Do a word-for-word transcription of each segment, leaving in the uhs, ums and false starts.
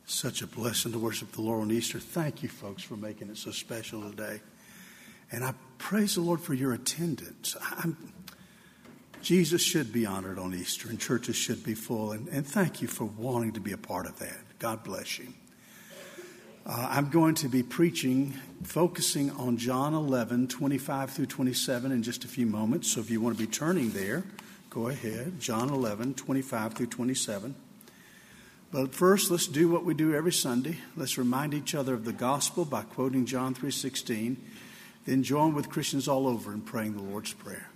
Such a blessing to worship the Lord on Easter. Thank you, folks, for making it so special today. And I praise the Lord for your attendance. I'm, Jesus should be honored on Easter, and churches should be full. And, and thank you for wanting to be a part of that. God bless you. Uh, I'm going to be preaching, focusing on John eleven, twenty-five through twenty-seven in just a few moments. So if you want to be turning there, go ahead. John eleven, twenty-five through twenty-seven. But first, let's do what we do every Sunday. Let's remind each other of the gospel by quoting John three sixteen. Then join with Christians all over in praying the Lord's Prayer.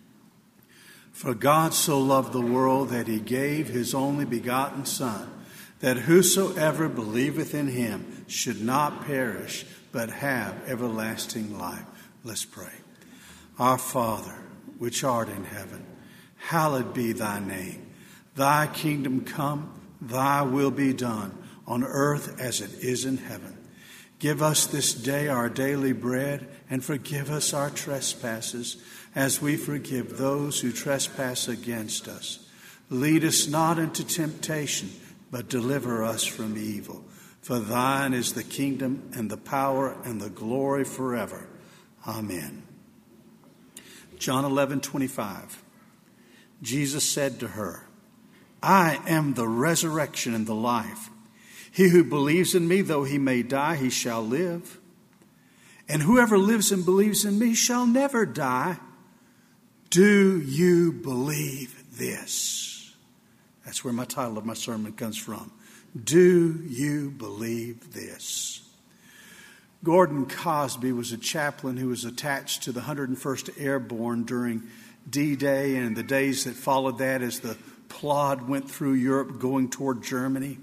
For God so loved the world that he gave his only begotten Son, that whosoever believeth in him should not perish, but have everlasting life. Let's pray. Our Father, which art in heaven, hallowed be thy name. Thy kingdom come, thy will be done, on earth as it is in heaven. Give us this day our daily bread, and forgive us our trespasses, as we forgive those who trespass against us. Lead us not into temptation, but deliver us from evil. For thine is the kingdom, and the power, and the glory forever. Amen. John eleven, twenty-five. Jesus said to her, I am the resurrection and the life. He who believes in me, though he may die, he shall live. And whoever lives and believes in me shall never die. Do you believe this? That's where my title of my sermon comes from. Do you believe this? Gordon Cosby was a chaplain who was attached to the one hundred first Airborne during D-Day and the days that followed that as the plod went through Europe going toward Germany.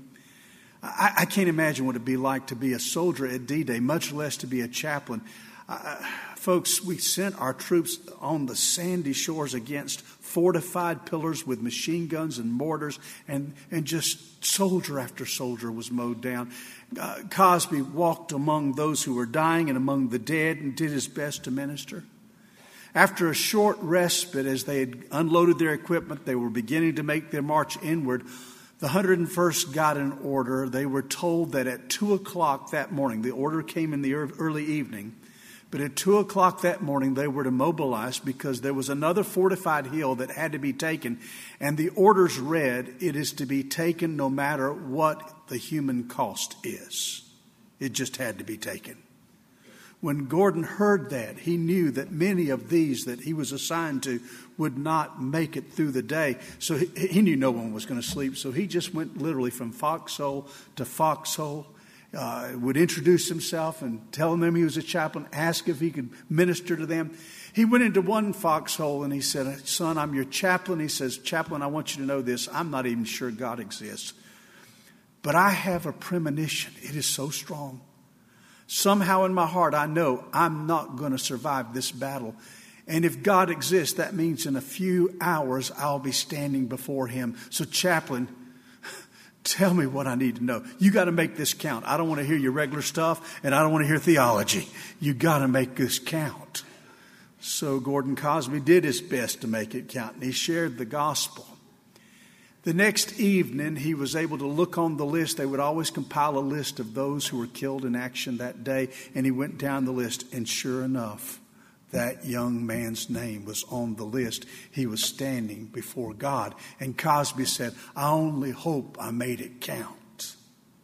I, I can't imagine what it'd be like to be a soldier at D-Day, much less to be a chaplain. Uh, folks, we sent our troops on the sandy shores against fortified pillars with machine guns and mortars, and, and just soldier after soldier was mowed down. Uh, Cosby walked among those who were dying and among the dead and did his best to minister. After a short respite, as they had unloaded their equipment, they were beginning to make their march inward. The one hundred first got an order. They were told that at two o'clock that morning, the order came in the early evening, but at two o'clock that morning they were to mobilize because there was another fortified hill that had to be taken. And the orders read, it is to be taken no matter what the human cost is. It just had to be taken. When Gordon heard that, he knew that many of these that he was assigned to would not make it through the day. So he, he knew no one was going to sleep. So he just went literally from foxhole to foxhole, uh, would introduce himself and tell them he was a chaplain, ask if he could minister to them. He went into one foxhole and he said, son, I'm your chaplain. He says, chaplain, I want you to know this. I'm not even sure God exists, but I have a premonition. It is so strong. Somehow in my heart, I know I'm not going to survive this battle. And if God exists, that means in a few hours, I'll be standing before him. So chaplain, tell me what I need to know. You got to make this count. I don't want to hear your regular stuff, and I don't want to hear theology. You got to make this count. So Gordon Cosby did his best to make it count, and he shared the gospel. The next evening, he was able to look on the list. They would always compile a list of those who were killed in action that day. And he went down the list. And sure enough, that young man's name was on the list. He was standing before God. And Cosby said, I only hope I made it count.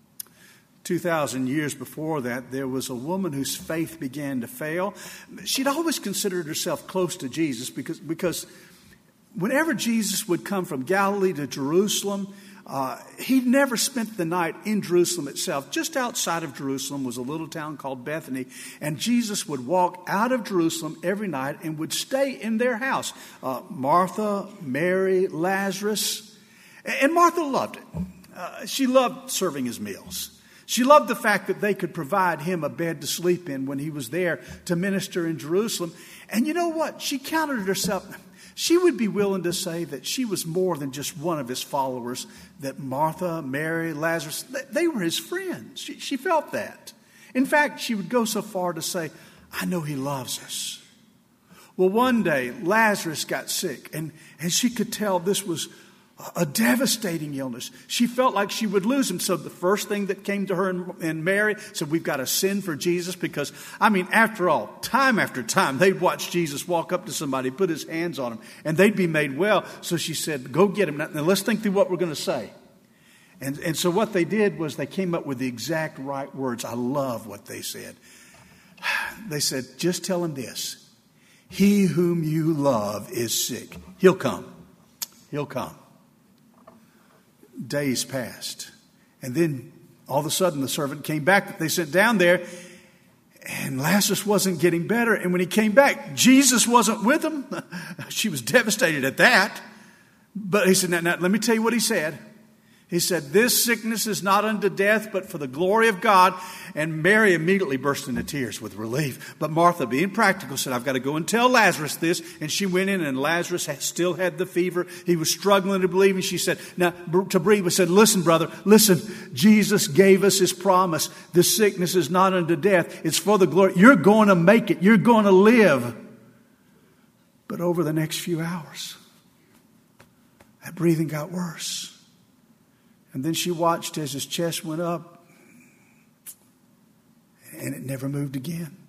two thousand years before that, there was a woman whose faith began to fail. She'd always considered herself close to Jesus because, because whenever Jesus would come from Galilee to Jerusalem, uh, he never spent the night in Jerusalem itself. Just outside of Jerusalem was a little town called Bethany, and Jesus would walk out of Jerusalem every night and would stay in their house. Uh, Martha, Mary, Lazarus, and Martha loved it. Uh, she loved serving his meals. She loved the fact that they could provide him a bed to sleep in when he was there to minister in Jerusalem. And you know what? She counted herself. She would be willing to say that she was more than just one of his followers, that Martha, Mary, Lazarus, they were his friends. She, she felt that. In fact, she would go so far to say, I know he loves us. Well, one day, Lazarus got sick, and, and she could tell this was a devastating illness. She felt like she would lose him. So the first thing that came to her and, and Mary said, we've got to send for Jesus because, I mean, after all, time after time, they'd watch Jesus walk up to somebody, put his hands on him, and they'd be made well. So she said, go get him. Now, now let's think through what we're going to say. And, and so what they did was they came up with the exact right words. I love what they said. They said, just tell him this. He whom you love is sick. He'll come. He'll come. Days passed. And then all of a sudden the servant came back that they sent down there. And Lazarus wasn't getting better. And when he came back, Jesus wasn't with him. She was devastated at that. But he said, now, now let me tell you what he said. He said, this sickness is not unto death, but for the glory of God. And Mary immediately burst into tears with relief. But Martha, being practical, said, I've got to go and tell Lazarus this. And she went in, and Lazarus had, still had the fever. He was struggling to believe. And she said, now, to breathe, we said, listen, brother, listen. Jesus gave us his promise. This sickness is not unto death. It's for the glory. You're going to make it. You're going to live. But over the next few hours, that breathing got worse. And then she watched as his chest went up, and it never moved again.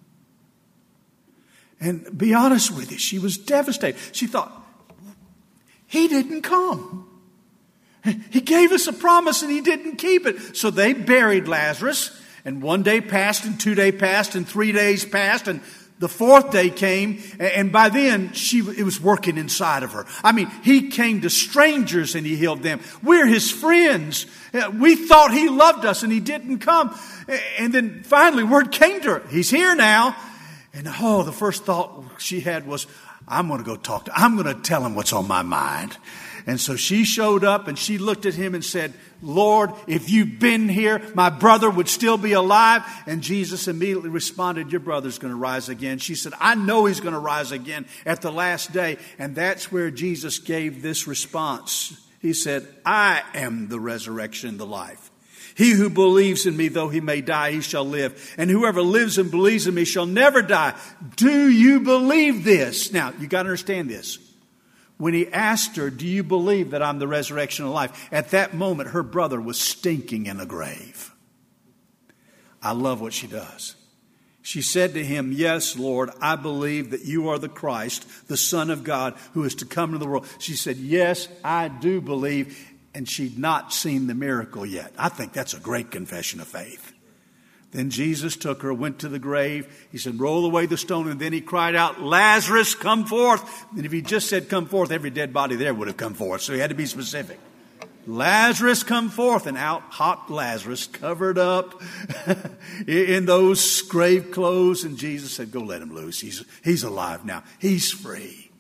And be honest with you, she was devastated. She thought, he didn't come. He gave us a promise and he didn't keep it. So they buried Lazarus, and one day passed, and two days passed, and three days passed, and the fourth day came, and by then she it was working inside of her. I mean, he came to strangers and he healed them. We're his friends. We thought he loved us and he didn't come. And then finally word came to her. He's here now. And oh, the first thought she had was, I'm going to go talk to him. I'm going to tell him what's on my mind. And so she showed up and she looked at him and said, Lord, if you've been here, my brother would still be alive. And Jesus immediately responded, your brother's going to rise again. She said, I know he's going to rise again at the last day. And that's where Jesus gave this response. He said, I am the resurrection and the life. He who believes in me, though he may die, he shall live. And whoever lives and believes in me shall never die. Do you believe this? Now, you got to understand this. When he asked her, do you believe that I'm the resurrection and life? At that moment, her brother was stinking in a grave. I love what she does. She said to him, yes, Lord, I believe that you are the Christ, the Son of God, who is to come into the world. She said, yes, I do believe. And she'd not seen the miracle yet. I think that's a great confession of faith. Then Jesus took her, went to the grave. He said, roll away the stone. And then he cried out, Lazarus, come forth. And if he just said, come forth, every dead body there would have come forth. So he had to be specific. Lazarus, come forth. And out hopped Lazarus, covered up in those grave clothes. And Jesus said, go let him loose. He's, he's alive now. He's free.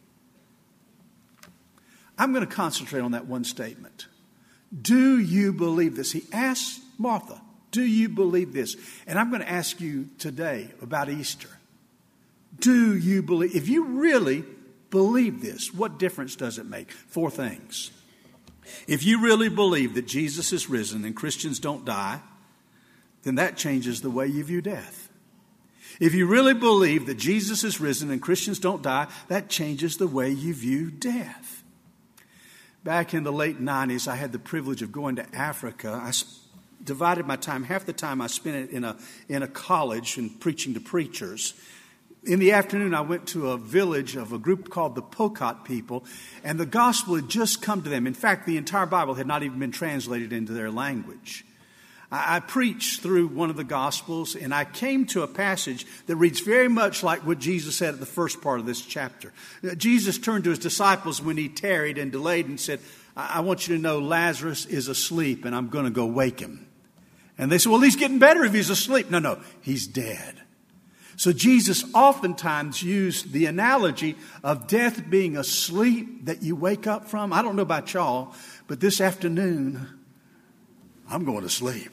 I'm going to concentrate on that one statement. Do you believe this? He asked Martha, do you believe this? And I'm going to ask you today about Easter. Do you believe? If you really believe this, what difference does it make? Four things. If you really believe that Jesus is risen and Christians don't die, then that changes the way you view death. If you really believe that Jesus is risen and Christians don't die, that changes the way you view death. Back in the late nineties, I had the privilege of going to Africa. I divided my time. Half the time I spent it in a in a college and preaching to preachers. In the afternoon, I went to a village of a group called the Pokot people, and the gospel had just come to them. In fact, the entire Bible had not even been translated into their language. I, I preached through one of the gospels, and I came to a passage that reads very much like what Jesus said at the first part of this chapter. Jesus turned to his disciples when he tarried and delayed and said, I, I want you to know Lazarus is asleep, and I'm going to go wake him. And they said, well, he's getting better if he's asleep. No, no, he's dead. So Jesus oftentimes used the analogy of death being a sleep that you wake up from. I don't know about y'all, but this afternoon, I'm going to sleep.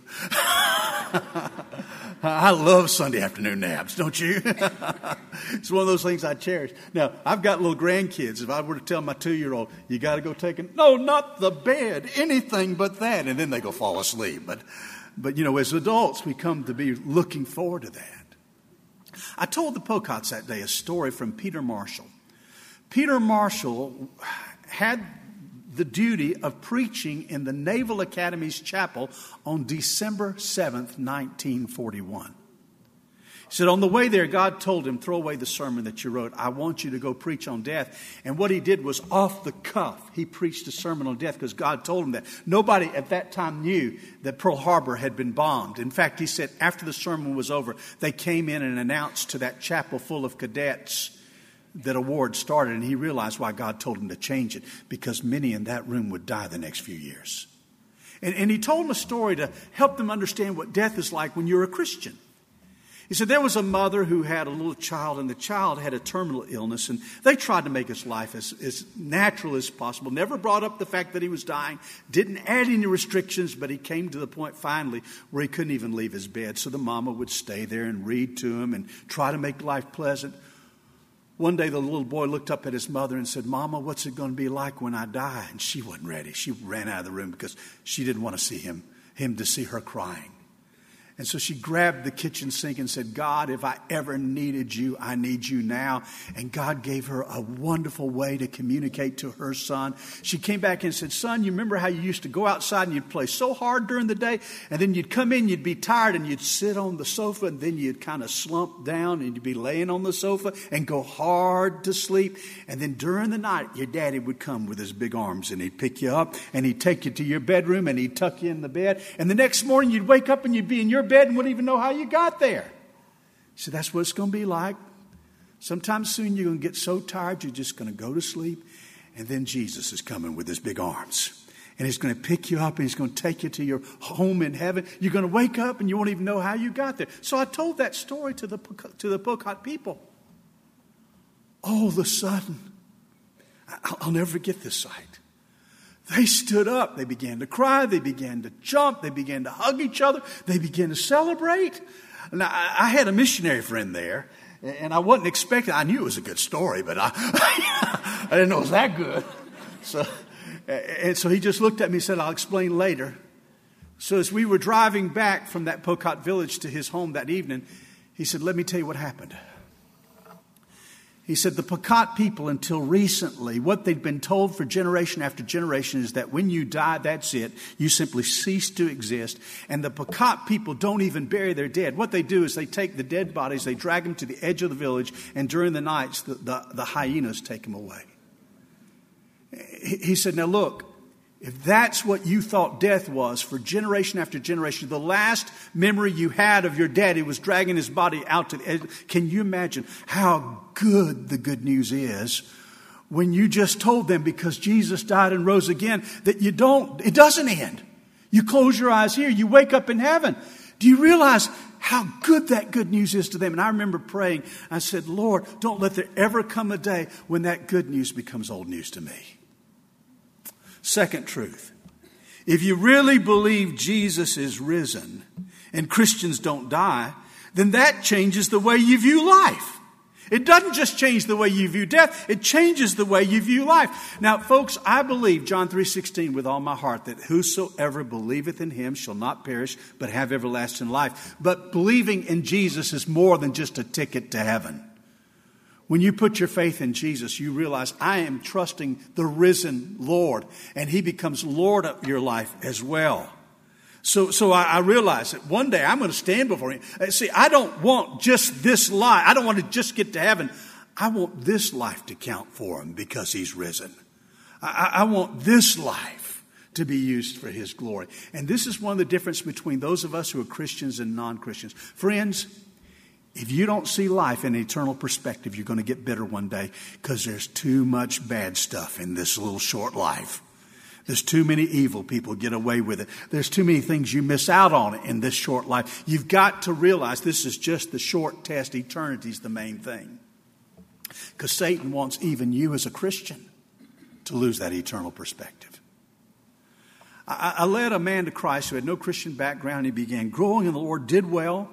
I love Sunday afternoon naps, don't you? It's one of those things I cherish. Now, I've got little grandkids. If I were to tell my two-year-old, you got to go take a, no, not the bed, anything but that. And then they go fall asleep. But But, you know, as adults, we come to be looking forward to that. I told the Pocots that day a story from Peter Marshall. Peter Marshall had the duty of preaching in the Naval Academy's chapel on December seventh, nineteen forty-one. He said, on the way there, God told him, throw away the sermon that you wrote. I want you to go preach on death. And what he did was off the cuff. He preached a sermon on death because God told him that. Nobody at that time knew that Pearl Harbor had been bombed. In fact, he said after the sermon was over, they came in and announced to that chapel full of cadets that a war had started. And he realized why God told him to change it, because many in that room would die the next few years. And, and he told them a story to help them understand what death is like when you're a Christian. He said there was a mother who had a little child, and the child had a terminal illness, and they tried to make his life as, as natural as possible. Never brought up the fact that he was dying, didn't add any restrictions, but he came to the point finally where he couldn't even leave his bed. So the mama would stay there and read to him and try to make life pleasant. One day the little boy looked up at his mother and said, Mama, what's it going to be like when I die? And she wasn't ready. She ran out of the room because she didn't want to see him, him to see her crying. And so she grabbed the kitchen sink and said, God, if I ever needed you, I need you now. And God gave her a wonderful way to communicate to her son. She came back and said, son, you remember how you used to go outside and you'd play so hard during the day? And then you'd come in, you'd be tired, and you'd sit on the sofa, and then you'd kind of slump down and you'd be laying on the sofa and go hard to sleep. And then during the night, your daddy would come with his big arms and he'd pick you up and he'd take you to your bedroom and he'd tuck you in the bed. And the next morning you'd wake up and you'd be in your bed and wouldn't even know how you got there. So that's what it's going to be like. Sometime soon you're going to get so tired you're just going to go to sleep. And then Jesus is coming with his big arms. And he's going to pick you up and he's going to take you to your home in heaven. You're going to wake up and you won't even know how you got there. So I told that story to the, to the Pocot people. All of a sudden, I'll never forget this sight. They stood up. They began to cry. They began to jump. They began to hug each other. They began to celebrate. Now, I had a missionary friend there, and I wasn't expecting. I knew it was a good story, but I, I didn't know it was that good. So, and so he just looked at me and said, I'll explain later. So as we were driving back from that Pocot village to his home that evening, he said, let me tell you what happened. He said the Pocot people, until recently, what they'd been told for generation after generation is that when you die, that's it. You simply cease to exist. And the Pocot people don't even bury their dead. What they do is they take the dead bodies, they drag them to the edge of the village, and during the nights, the, the, the hyenas take them away. He, he said, now look, if that's what you thought death was for generation after generation, the last memory you had of your daddy was dragging his body out to the edge. Can you imagine how good the good news is when you just told them, because Jesus died and rose again, that you don't, it doesn't end. You close your eyes here, you wake up in heaven. Do you realize how good that good news is to them? And I remember praying, I said, Lord, don't let there ever come a day when that good news becomes old news to me. Second truth, if you really believe Jesus is risen and Christians don't die, then that changes the way you view life. It doesn't just change the way you view death, it changes the way you view life. Now, folks, I believe John three sixteen with all my heart, that whosoever believeth in him shall not perish, but have everlasting life. But believing in Jesus is more than just a ticket to heaven. When you put your faith in Jesus, you realize I am trusting the risen Lord, and he becomes Lord of your life as well. So, so I, I realize that one day I'm going to stand before him. See, I don't want just this life. I don't want to just get to heaven. I want this life to count for him because he's risen. I, I want this life to be used for his glory. And this is one of the differences between those of us who are Christians and non-Christians. Friends, if you don't see life in an eternal perspective, you're going to get bitter one day because there's too much bad stuff in this little short life. There's too many evil people get away with it. There's too many things you miss out on in this short life. You've got to realize this is just the short test. Eternity's the main thing. Because Satan wants even you as a Christian to lose that eternal perspective. I, I led a man to Christ who had no Christian background. He began growing in the Lord, did well.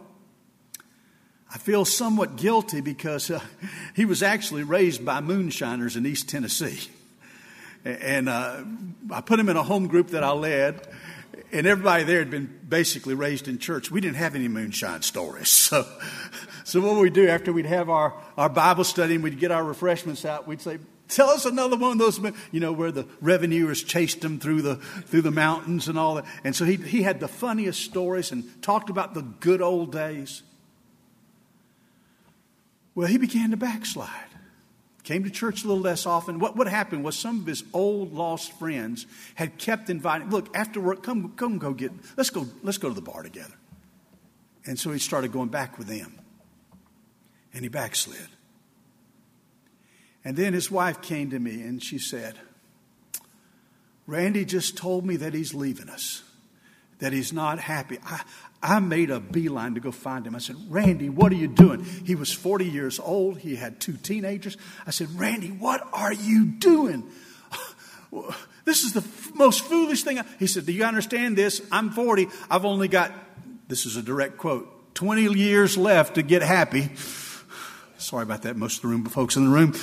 I feel somewhat guilty because uh, he was actually raised by moonshiners in East Tennessee. And uh, I put him in a home group that I led, and everybody there had been basically raised in church. We didn't have any moonshine stories. So, so what we'd do after we'd have our, our Bible study and we'd get our refreshments out, we'd say, Tell us another one of those, you know, where the revenuers chased him through the through the mountains and all that. And so he, he had the funniest stories and talked about the good old days. Well, he began to backslide. Came to church a little less often. What what happened was some of his old lost friends had kept inviting. Look, after work, come come go get. Let's go. Let's go to the bar together. And so he started going back with them, and he backslid. And then his wife came to me and she said, "Randy just told me that he's leaving us, that he's not happy." I, I made a beeline to go find him. I said, "Randy, what are you doing?" He was forty years old. He had two teenagers. I said, "Randy, what are you doing? This is the f- most foolish thing." I-. He said, "Do you understand this? I'm forty. I've only got," this is a direct quote, twenty years left to get happy." Sorry about that, most of the room, folks in the room.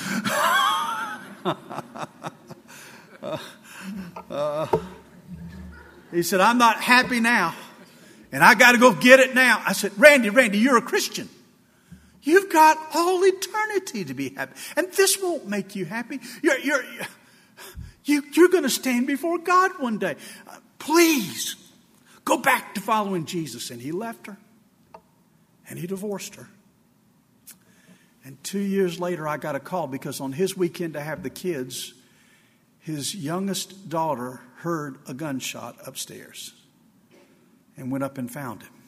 uh, uh, he said, "I'm not happy now. And I got to go get it now." I said, Randy, Randy, you're a Christian. You've got all eternity to be happy. And this won't make you happy. You're, you're, you, you're going to stand before God one day. Uh, please, go back to following Jesus. And he left her. And he divorced her. And two years later, I got a call because on his weekend to have the kids, his youngest daughter heard a gunshot upstairs. And went up and found him.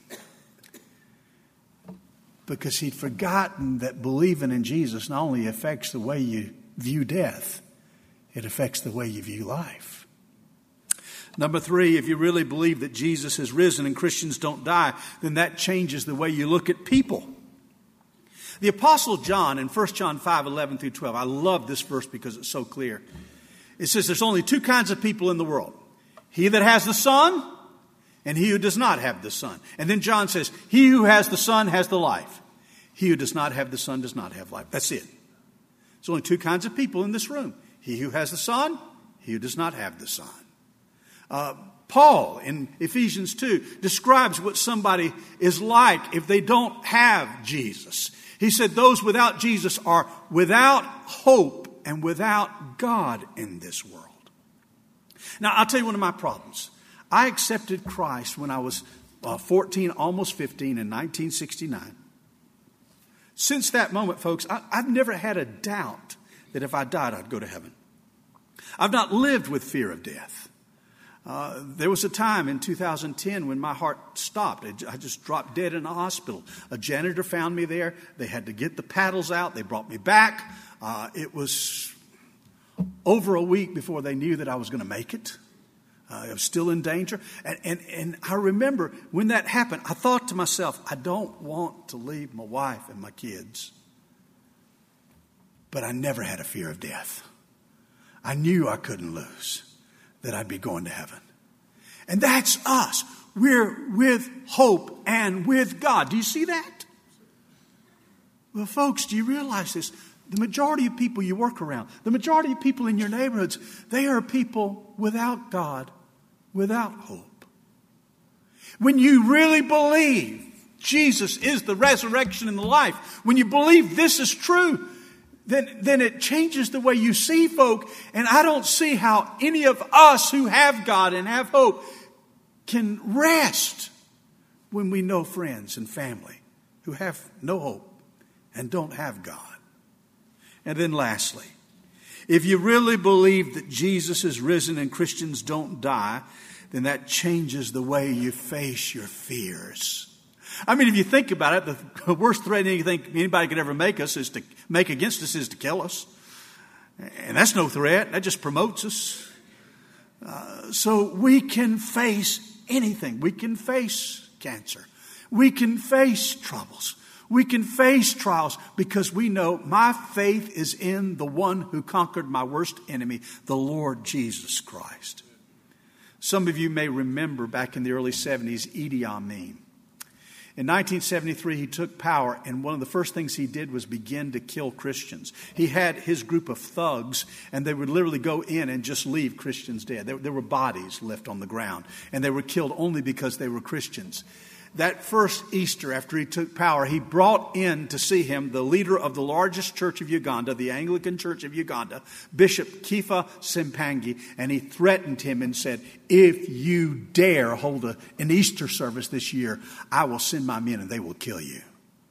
Because he'd forgotten that believing in Jesus not only affects the way you view death, it affects the way you view life. Number three, if you really believe that Jesus has risen and Christians don't die, then that changes the way you look at people. The Apostle John in First John five, eleven through twelve, I love this verse because it's so clear. It says there's only two kinds of people in the world. He that has the Son, and he who does not have the Son. And then John says, he who has the Son has the life. He who does not have the Son does not have life. That's it. There's only two kinds of people in this room. He who has the Son, he who does not have the Son. Uh, Paul in Ephesians two describes what somebody is like if they don't have Jesus. He said those without Jesus are without hope and without God in this world. Now, I'll tell you one of my problems. I accepted Christ when I was uh, fourteen, almost fifteen, in nineteen sixty-nine. Since that moment, folks, I, I've never had a doubt that if I died, I'd go to heaven. I've not lived with fear of death. Uh, there was a time in two thousand ten when my heart stopped. I just dropped dead in a hospital. A janitor found me there. They had to get the paddles out. They brought me back. Uh, it was over a week before they knew that I was going to make it. Uh, I was still in danger. And, and, and I remember when that happened, I thought to myself, I don't want to leave my wife and my kids. But I never had a fear of death. I knew I couldn't lose, that I'd be going to heaven. And that's us. We're with hope and with God. Do you see that? Well, folks, do you realize this? The majority of people you work around, the majority of people in your neighborhoods, they are people without God, without hope. When you really believe Jesus is the resurrection and the life, when you believe this is true, then, then it changes the way you see folk. And I don't see how any of us who have God and have hope can rest when we know friends and family who have no hope and don't have God. And then lastly, if you really believe that Jesus is risen and Christians don't die, then that changes the way you face your fears. I mean, if you think about it, the worst threat anything anybody could ever make us is to make against us is to kill us. And that's no threat. That just promotes us. Uh, so we can face anything. We can face cancer. We can face troubles. We can face trials because we know my faith is in the one who conquered my worst enemy, the Lord Jesus Christ. Some of you may remember back in the early seventies, Idi Amin. In nineteen seventy-three, he took power, and one of the first things he did was begin to kill Christians. He had his group of thugs, and they would literally go in and just leave Christians dead. There, there were bodies left on the ground, and they were killed only because they were Christians. that first Easter after he took power, he brought in to see him the leader of the largest church of Uganda, the Anglican Church of Uganda, Bishop Kepha Sempangi, and he threatened him and said, if you dare hold a, an Easter service this year, I will send my men and they will kill you.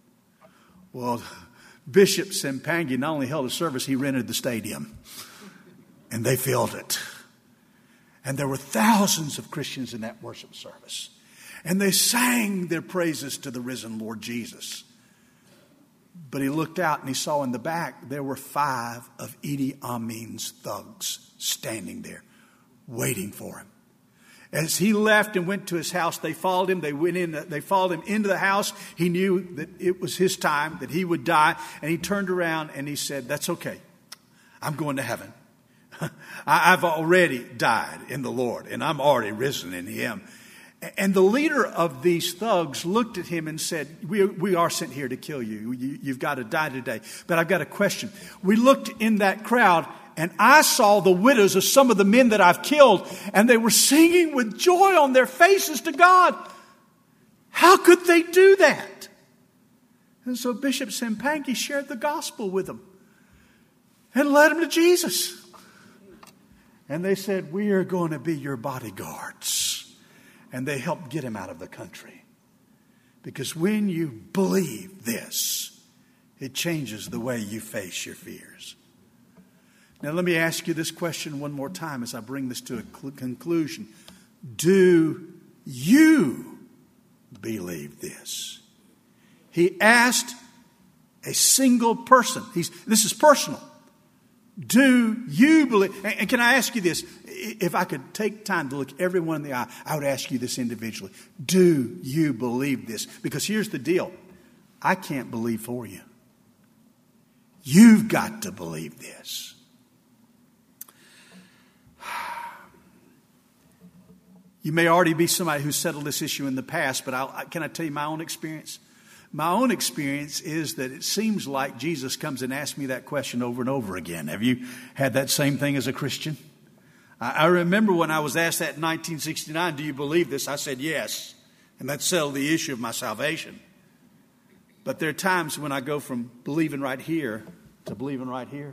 Well, Bishop Sempangi not only held a service, he rented the stadium. And they filled it. And there were thousands of Christians in that worship service. And they sang their praises to the risen Lord Jesus. But he looked out and he saw in the back there were five of Idi Amin's thugs standing there waiting for him. As he left and went to his house, they followed him. They went in. They followed him into the house. He knew that it was his time, that he would die. And he turned around and he said, that's okay. I'm going to heaven. I've already died in the Lord and I'm already risen in him. And the leader of these thugs looked at him and said, we, we are sent here to kill you. you. You've got to die today. But I've got a question. We looked in that crowd and I saw the widows of some of the men that I've killed, and they were singing with joy on their faces to God. How could they do that? And so Bishop Sempangi shared the gospel with them and led them to Jesus. And they said, we are going to be your bodyguards. And they helped get him out of the country. Because when you believe this, it changes the way you face your fears. Now let me ask you this question one more time as I bring this to a conclusion. Do you believe this? He asked a single person. He's, this is personal. Do you believe? And can I ask you this? If I could take time to look everyone in the eye, I would ask you this individually. Do you believe this? Because here's the deal. I can't believe for you. You've got to believe this. You may already be somebody who's settled this issue in the past, but I'll, can I tell you my own experience? My own experience is that it seems like Jesus comes and asks me that question over and over again. Have you had that same thing as a Christian? I, I remember when I was asked that in nineteen sixty-nine, do you believe this? I said yes. And that settled the issue of my salvation. But there are times when I go from believing right here to believing right here.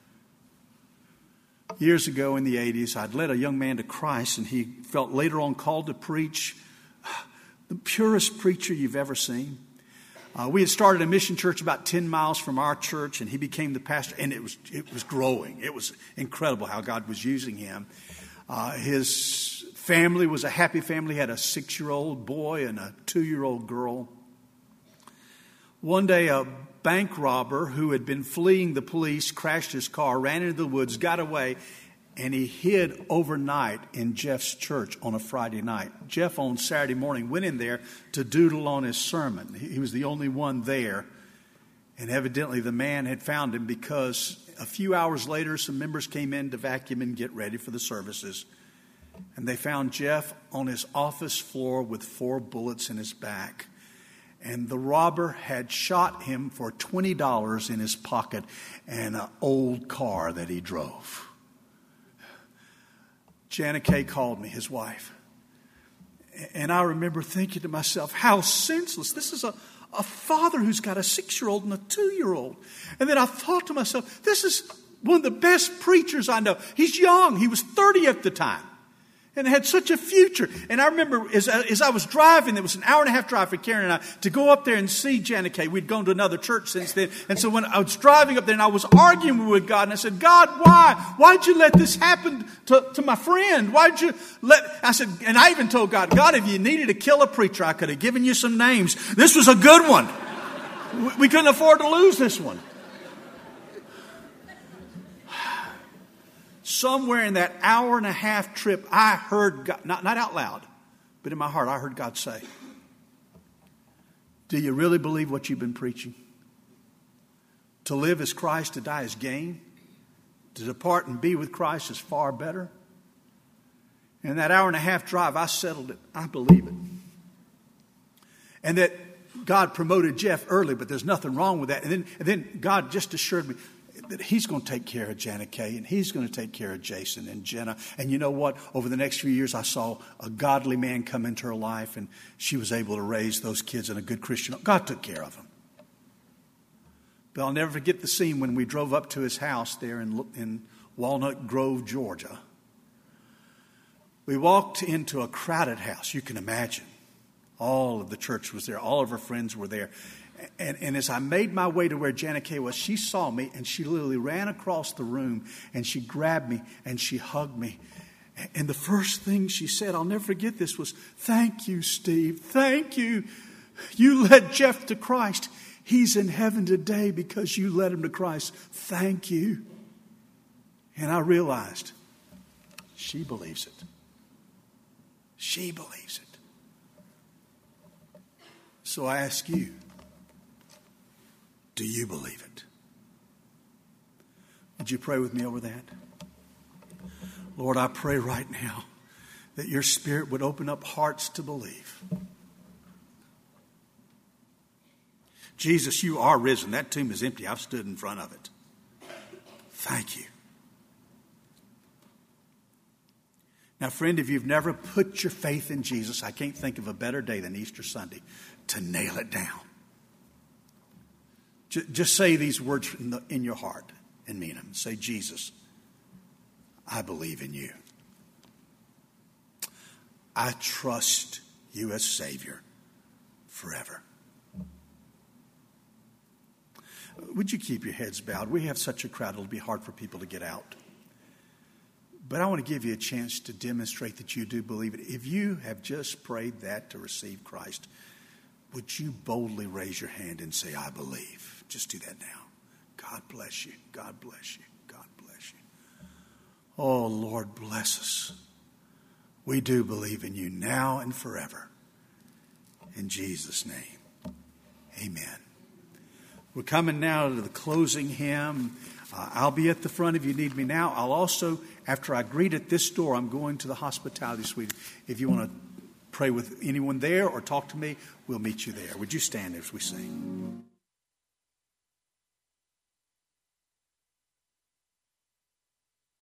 Years ago in the eighties, I'd led a young man to Christ, and he felt later on called to preach. The purest preacher you've ever seen. Uh, we had started a mission church about ten miles from our church, and he became the pastor, and it was it was growing. It was incredible how God was using him. Uh, his family was a happy family. He had a six-year-old boy and a two-year-old girl. One day, a bank robber who had been fleeing the police crashed his car, ran into the woods, got away, and he hid overnight in Jeff's church on a Friday night. Jeff on Saturday morning went in there to doodle on his sermon. He was the only one there. And evidently the man had found him because a few hours later some members came in to vacuum and get ready for the services. And they found Jeff on his office floor with four bullets in his back. And the robber had shot him for twenty dollars in his pocket and an old car that he drove. Janet Kay called me, his wife. And I remember thinking to myself, how senseless. This is a, a father who's got a six-year-old and a two-year-old. And then I thought to myself, this is one of the best preachers I know. He's young. He was thirty at the time. And had such a future. And I remember as, as I was driving, it was an hour and a half drive for Karen and I to go up there and see Janet Kay. We'd gone to another church since then. And so when I was driving up there and I was arguing with God and I said, God, why? Why'd you let this happen to, to my friend? Why'd you let, I said, and I even told God, God, if you needed to kill a preacher, I could have given you some names. This was a good one. We couldn't afford to lose this one. Somewhere in that hour and a half trip, I heard God, not, not out loud, but in my heart, I heard God say, do you really believe what you've been preaching? To live as Christ, to die as gain. To depart and be with Christ is far better. In that hour and a half drive, I settled it. I believe it. And that God promoted Jeff early, but there's nothing wrong with that. And then, and then God just assured me, that he's going to take care of Janet Kay, and he's going to take care of Jason and Jenna. And you know what? Over the next few years, I saw a godly man come into her life, and she was able to raise those kids in a good Christian. God took care of them. But I'll never forget the scene when we drove up to his house there in, in Walnut Grove, Georgia. We walked into a crowded house. You can imagine. All of the church was there. All of her friends were there. And, and as I made my way to where Janet Kay was, she saw me and she literally ran across the room and she grabbed me and she hugged me. And the first thing she said, I'll never forget this, was, "Thank you, Steve. Thank you. You led Jeff to Christ. He's in heaven today because you led him to Christ. Thank you." And I realized she believes it. She believes it. So I ask you, do you believe it? Would you pray with me over that? Lord, I pray right now that your Spirit would open up hearts to believe. Jesus, you are risen. That tomb is empty. I've stood in front of it. Thank you. Now, friend, if you've never put your faith in Jesus, I can't think of a better day than Easter Sunday to nail it down. Just say these words in, the, in your heart and mean them. Say, "Jesus, I believe in you. I trust you as Savior forever." Would you keep your heads bowed? We have such a crowd, it'll be hard for people to get out. But I want to give you a chance to demonstrate that you do believe it. If you have just prayed that to receive Christ, would you boldly raise your hand and say, "I believe"? Just do that now. God bless you. God bless you. God bless you. Oh, Lord, bless us. We do believe in you now and forever. In Jesus' name, amen. We're coming now to the closing hymn. Uh, I'll be at the front if you need me now. I'll also, after I greet at this door, I'm going to the hospitality suite. If you want to pray with anyone there or talk to me, we'll meet you there. Would you stand as we sing?